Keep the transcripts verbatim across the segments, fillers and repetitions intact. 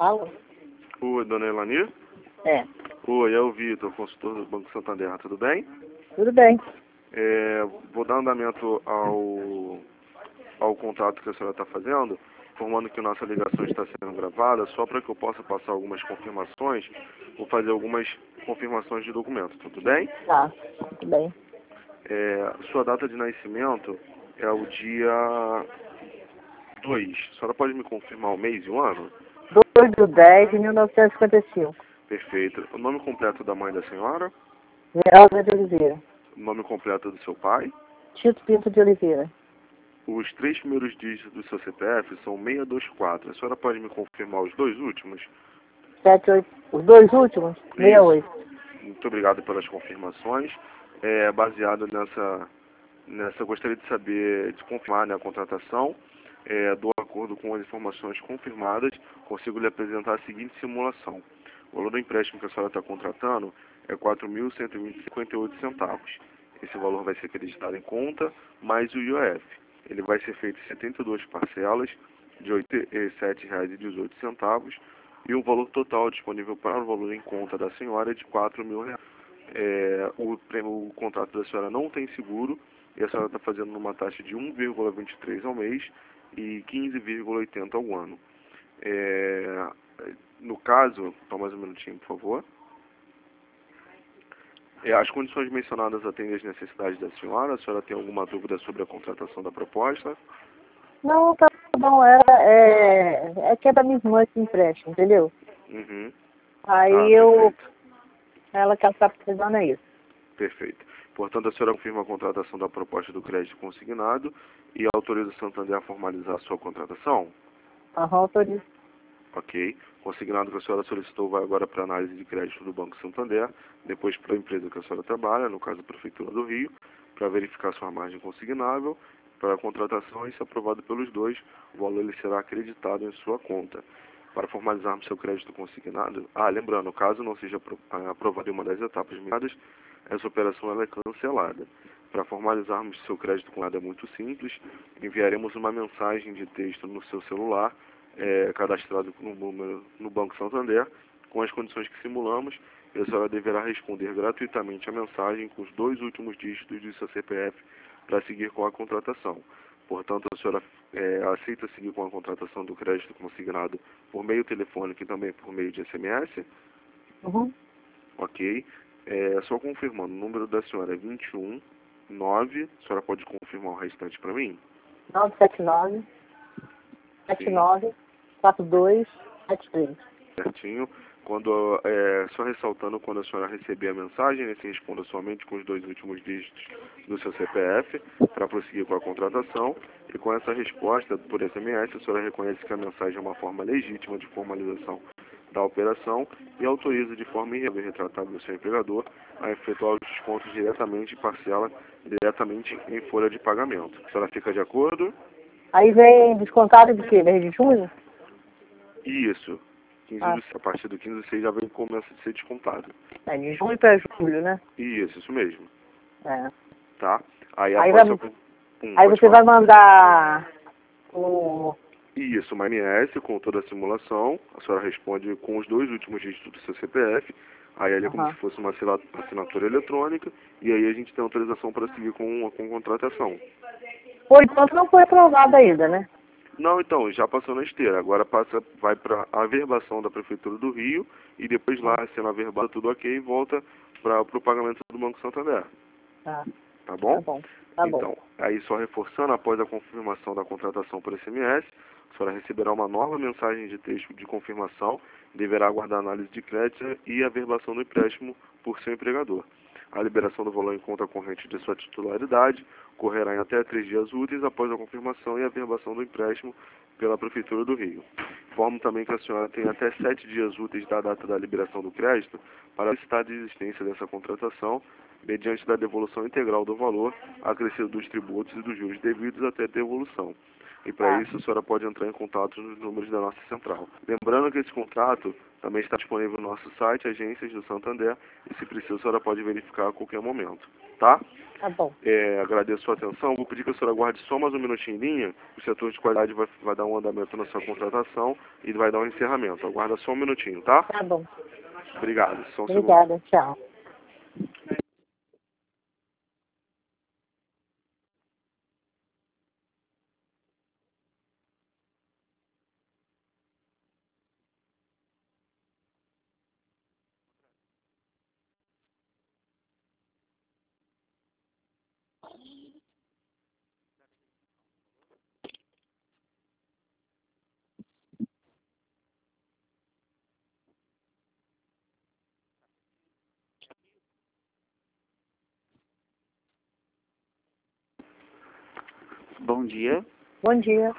Alô? Oi, dona Elani? É. Oi, é o Vitor, consultor do Banco Santander, tudo bem? Tudo bem. É, vou dar andamento ao, ao contrato que a senhora está fazendo, informando que nossa ligação está sendo gravada, só para que eu possa passar algumas confirmações, vou fazer algumas confirmações de documento, tudo bem? Tá, tudo bem. É, sua data de nascimento é o dia dois. A senhora pode me confirmar o mês e o ano? dois de dez de mil novecentos e cinquenta e cinco. Perfeito. O nome completo da mãe da senhora? Geralda de Oliveira. O nome completo do seu pai? Tito Pinto de Oliveira. Os três primeiros dígitos do seu C P F são seiscentos e vinte e quatro. A senhora pode me confirmar os dois últimos? sete, oito. Os dois últimos? sessenta e oito. Muito obrigado pelas confirmações. É, baseado nessa, nessa, eu gostaria de saber, de confirmar, né, a contratação. É, do acordo com as informações confirmadas, consigo lhe apresentar a seguinte simulação. O valor do empréstimo que a senhora está contratando é quatro mil cento e vinte e cinquenta e oito centavos. Esse valor vai ser acreditado em conta, mais o I O F. Ele vai ser feito em setenta e duas parcelas de oitenta e sete reais e dezoito centavos e o valor total disponível para o valor em conta da senhora é de quatro mil reais. É, o, o contrato da senhora não tem seguro e a senhora está fazendo numa taxa de um vírgula vinte e três ao mês e quinze vírgula oitenta ao ano. É, no caso, só mais um minutinho, por favor. É, as condições mencionadas atendem às necessidades da senhora. A senhora tem alguma dúvida sobre a contratação da proposta? Não, tá bom. É, é, é que é da minha irmã esse empréstimo, entendeu? Uhum. Aí Ah, eu... perfeito. Ela que ela tá precisando é isso. Perfeito. Portanto, a senhora confirma a contratação da proposta do crédito consignado e autoriza o Santander a formalizar a sua contratação? Aham, autorizo. Ok. Consignado que a senhora solicitou vai agora para análise de crédito do Banco Santander, depois para a empresa que a senhora trabalha, no caso a Prefeitura do Rio, para verificar sua margem consignável, para a contratação e, se aprovado pelos dois, o valor ele será acreditado em sua conta. Para formalizarmos seu crédito consignado, ah, lembrando, caso não seja aprovado em uma das etapas medidas, essa operação ela é cancelada. Para formalizarmos seu crédito consignado é muito simples, enviaremos uma mensagem de texto no seu celular, é, cadastrado no, no, no Banco Santander, com as condições que simulamos, e a senhora deverá responder gratuitamente a mensagem com os dois últimos dígitos do seu C P F para seguir com a contratação. Portanto, a senhora é, aceita seguir com a contratação do crédito consignado por meio telefônico e também por meio de S M S? Uhum. Ok. É, só confirmando, o número da senhora é vinte e um nove. A senhora pode confirmar o restante para mim? nove sete nove, sete nove, quatro dois, sete três. Certinho. Quando, é, só ressaltando, quando a senhora receber a mensagem, né, se responda somente com os dois últimos dígitos do seu C P F para prosseguir com a contratação. E com essa resposta por S M S, a senhora reconhece que a mensagem é uma forma legítima de formalização da operação e autoriza de forma irretratável o seu empregador a efetuar os descontos diretamente e parcela diretamente em folha de pagamento. A senhora fica de acordo? Aí vem descontado de quê? Mês de junho? Isso. quinze Ah, do, a partir do quinze do seis já vem começa a ser descontado. é de junho para julho, né? Isso, isso mesmo. É. Tá? Aí Aí, após vai, a... Hum, aí pode você falar. vai mandar o... Isso, uma M S com toda a simulação. A senhora responde com os dois últimos dígitos do seu C P F. Aí ele é como Uhum. se fosse uma assina- assinatura eletrônica. E aí a gente tem autorização para seguir com, com contratação. Por enquanto não foi aprovado ainda, né? Não, então, já passou na esteira. Agora passa, vai para a averbação da Prefeitura do Rio. E depois lá, sendo averbado tudo ok, volta para o pagamento do Banco Santander. Tá, Tá tá bom? bom, tá bom. Então, aí só reforçando, após a confirmação da contratação por S M S, a senhora receberá uma nova mensagem de texto de confirmação, deverá aguardar análise de crédito e a averbação do empréstimo por seu empregador. A liberação do valor em conta corrente de sua titularidade ocorrerá em até três dias úteis após a confirmação e a averbação do empréstimo pela Prefeitura do Rio. Informo também que a senhora tem até sete dias úteis da data da liberação do crédito para solicitar a existência dessa contratação, mediante da devolução integral do valor acrescido dos tributos e dos juros devidos até a devolução. E para Ah. isso a senhora pode entrar em contato nos números da nossa central. Lembrando que esse contrato também está disponível no nosso site, Agências do Santander, e se precisa a senhora pode verificar a qualquer momento, tá? Tá bom. É, agradeço a sua atenção. Vou pedir que a senhora aguarde só mais um minutinho em linha. O setor de qualidade vai, vai dar um andamento na sua contratação e vai dar um encerramento. Aguarda só um minutinho, tá? Tá bom. Obrigado. Só um segundo. Obrigada. Tchau. Bom dia, Bom dia.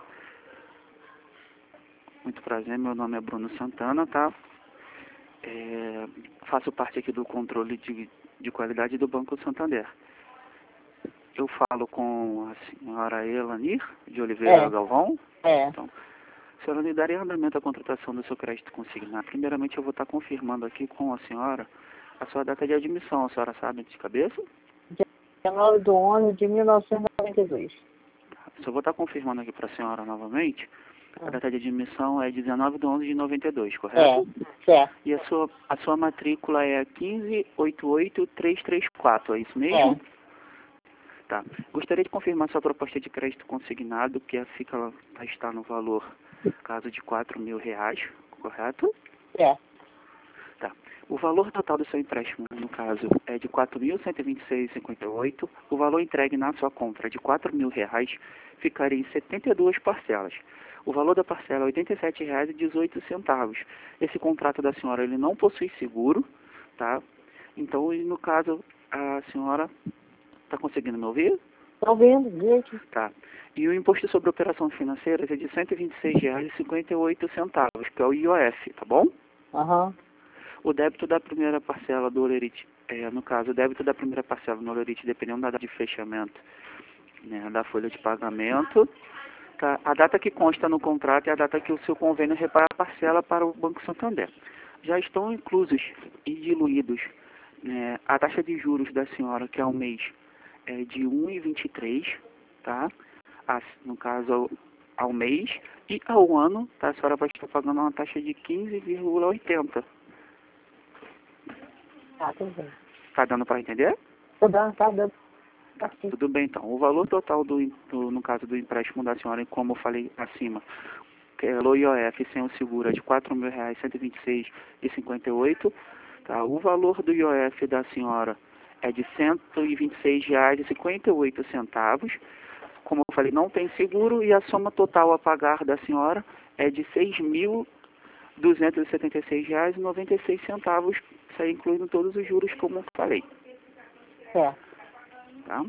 muito prazer, meu nome é Bruno Santana, tá? É, faço parte aqui do controle de, de qualidade do Banco Santander. Eu falo com a senhora Elanir de Oliveira É. Galvão. É. Então, a senhora me daria andamento à contratação do seu crédito consignado. Primeiramente, eu vou estar confirmando aqui com a senhora a sua data de admissão. A senhora sabe de cabeça? dezenove de onze de mil novecentos e noventa e dois. Só vou estar confirmando aqui para a senhora novamente. A Ah. data de admissão é dezenove de onze de noventa e dois, correto? É, certo. E a sua, a sua matrícula é quinze oito oito três três quatro, é isso mesmo? É. Tá. Gostaria de confirmar sua proposta de crédito consignado, que é- fica, está no valor, caso de quatro mil reais, correto? É. Tá. O valor total do seu empréstimo, no caso, é de quatro mil cento e vinte e seis reais e cinquenta e oito centavos. O valor entregue na sua conta de quatro mil reais ficaria em setenta e duas parcelas. O valor da parcela é oitenta e sete reais e dezoito centavos. Esse contrato da senhora ele não possui seguro, tá? Então, no caso, a senhora está conseguindo me ouvir? Estou vendo, gente. Tá. E o imposto sobre operações financeiras é de cento e vinte e seis reais e cinquenta e oito centavos, que é o I O F, tá bom? Aham. O débito da primeira parcela do Olerite, é, no caso, o débito da primeira parcela no Olerite, dependendo da data de fechamento, né, da folha de pagamento, tá? A data que consta no contrato é a data que o seu convênio repara a parcela para o Banco Santander. Já estão inclusos e diluídos, né, a taxa de juros da senhora, que ao mês é de um vírgula vinte e três, tá? A, no caso, ao, ao mês, e ao ano, tá? A senhora vai estar pagando uma taxa de quinze vírgula oitenta. Tá, tudo bem. Tá dando para entender? Tô dando, tá dando. Tá, tudo bem então. O valor total, do, do, no caso do empréstimo da senhora, como eu falei acima, que é o I O F sem o seguro é de quatro mil reais, cento e vinte e seis reais e cinquenta e oito centavos. Tá? O valor do I O F da senhora é de cento e vinte e seis reais e cinquenta e oito centavos. Como eu falei, não tem seguro e a soma total a pagar da senhora é de seis mil duzentos e setenta e seis reais e noventa e seis centavos, isso aí incluindo todos os juros, como eu falei. É. Tá?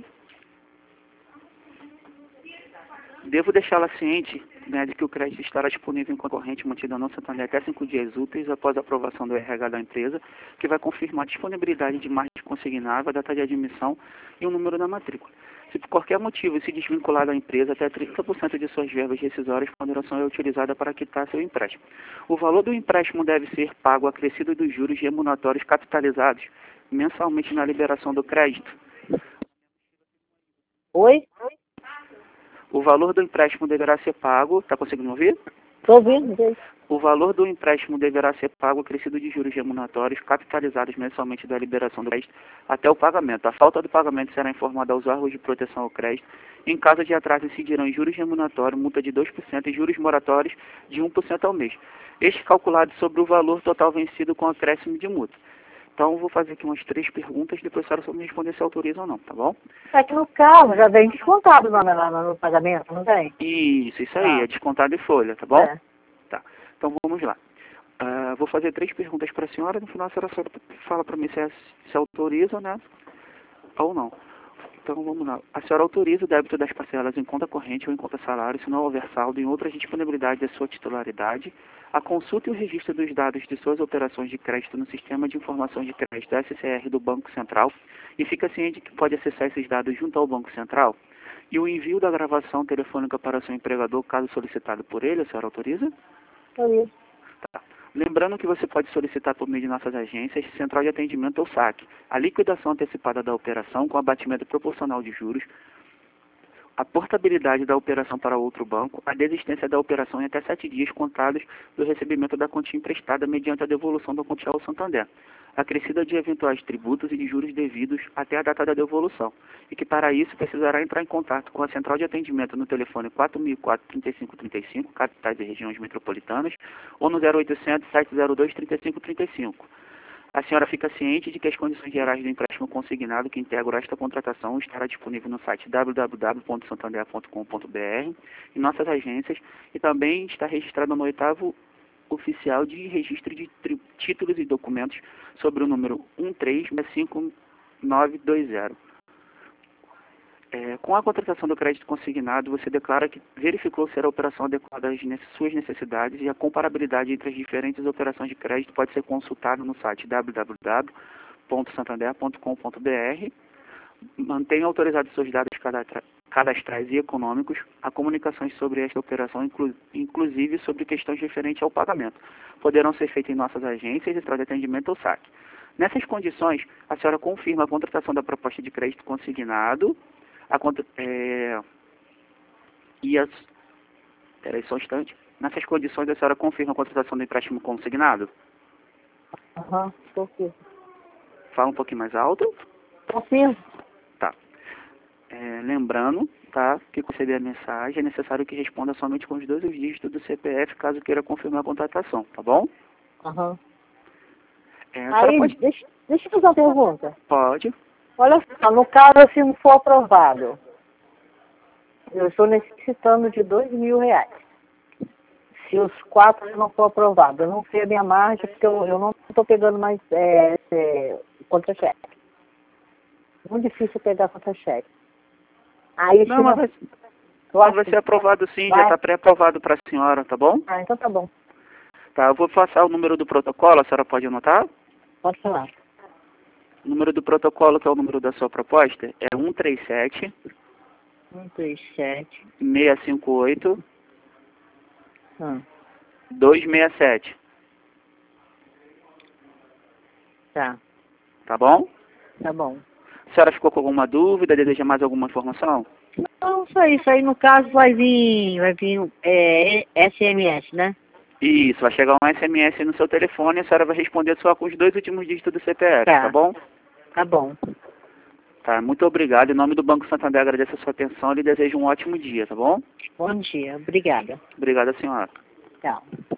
Devo deixá-la ciente, né, de que o crédito estará disponível em concorrente mantida no Santander até cinco dias úteis após a aprovação do R H da empresa, que vai confirmar a disponibilidade de margem consignável, a data de admissão e o número da matrícula. Se por qualquer motivo se desvincular da empresa, até trinta por cento de suas verbas rescisórias ponderação é utilizada para quitar seu empréstimo. O valor do empréstimo deve ser pago acrescido dos juros remuneratórios capitalizados mensalmente na liberação do crédito. Oi? O valor do empréstimo deverá ser pago, está conseguindo ouvir? Tô ouvindo, gente. O valor do empréstimo deverá ser pago acrescido de juros remuneratórios capitalizados mensalmente da liberação do crédito até o pagamento. A falta do pagamento será informada aos órgãos de proteção ao crédito. Em caso de atraso, incidirão em juros remuneratórios, multa de dois por cento e juros moratórios de um por cento ao mês. Este calculado sobre o valor total vencido com acréscimo de multa. Então, eu vou fazer aqui umas três perguntas, depois a senhora só me responder se autoriza ou não, tá bom? É que no carro já vem descontado lá no, no, no pagamento, não tem? Isso, isso aí, Ah. é descontado em folha, tá bom? É. Tá. Então, vamos lá. Uh, vou fazer três perguntas para a senhora, no final a senhora só fala para mim se, é, se autoriza, né? Ou não. Então, vamos lá. A senhora autoriza o débito das parcelas em conta corrente ou em conta salário, se não houver saldo em outras disponibilidades da sua titularidade, a consulta e o registro dos dados de suas operações de crédito no Sistema de Informação de Crédito S C R do Banco Central, e fica ciente que pode acessar esses dados junto ao Banco Central. E o envio da gravação telefônica para seu empregador, caso solicitado por ele, a senhora autoriza? Autorizo. Tá. Lembrando que você pode solicitar por meio de nossas agências, Central de Atendimento ou saque, a liquidação antecipada da operação com abatimento proporcional de juros, a portabilidade da operação para outro banco, a desistência da operação em até sete dias contados do recebimento da quantia emprestada mediante a devolução da quantia ao Santander, acrescida de eventuais tributos e de juros devidos até a data da devolução, e que para isso precisará entrar em contato com a Central de Atendimento no telefone quatro mil e quatro, trinta e cinco trinta e cinco, capitais e regiões metropolitanas, ou no zero oitocentos, sete zero dois, trinta e cinco trinta e cinco. A senhora fica ciente de que as condições gerais do empréstimo consignado que integra esta contratação estará disponível no site w w w ponto santander ponto com ponto b r, em nossas agências, e também está registrado no oitavo oficial de registro de títulos e documentos sobre o número um três seis cinco nove dois zero. É, com a contratação do crédito consignado, você declara que verificou ser a operação adequada às suas necessidades, e a comparabilidade entre as diferentes operações de crédito pode ser consultada no site w w w ponto santander ponto com ponto b r. Mantenha autorizados seus dados cadastrais e econômicos a comunicações sobre esta operação, inclu inclusive sobre questões referentes ao pagamento. Poderão ser feitas em nossas agências, Central de Atendimento ou saque. Nessas condições, a senhora confirma a contratação da proposta de crédito consignado, A conta, é, e as, peraí só um instante. Nessas condições, a senhora confirma a contratação do empréstimo consignado? Aham, confirmo. Fala um pouquinho mais alto. Confirmo. Tá. É, lembrando, tá, que receber a mensagem é necessário que responda somente com os dois dígitos do C P F, caso queira confirmar a contratação, tá bom? Aham. É, a Aí, pode... deixa, deixa eu fazer uma pergunta. Pode. Olha só, no caso, se não for aprovado, eu estou necessitando de dois mil reais. Se os quatro não for aprovado, eu não sei a minha margem, porque eu, eu não estou pegando mais é, é, contra-cheque. Muito difícil pegar contra-cheque. Aí, Não, se mas não, vai, vai ser aprovado sim, vai. já está pré-aprovado para a senhora, tá bom? Ah, então tá bom. Tá, eu vou passar o número do protocolo, a senhora pode anotar? Pode falar. O número do protocolo, que é o número da sua proposta, é um três sete, um, três, sete. seis cinco oito, Hum, dois seis sete. tá, Tá bom? tá bom. A senhora ficou com alguma dúvida? Deseja mais alguma informação? Não, isso aí, isso aí no caso vai vir, vai vir é, S M S, né? Isso, vai chegar um S M S no seu telefone e a senhora vai responder só com os dois últimos dígitos do C P F, Tá. tá bom? Tá bom. Tá, muito obrigado. Em nome do Banco Santander, agradeço a sua atenção e lhe desejo um ótimo dia, tá bom? Bom dia, obrigada. Obrigado, senhora. Tchau.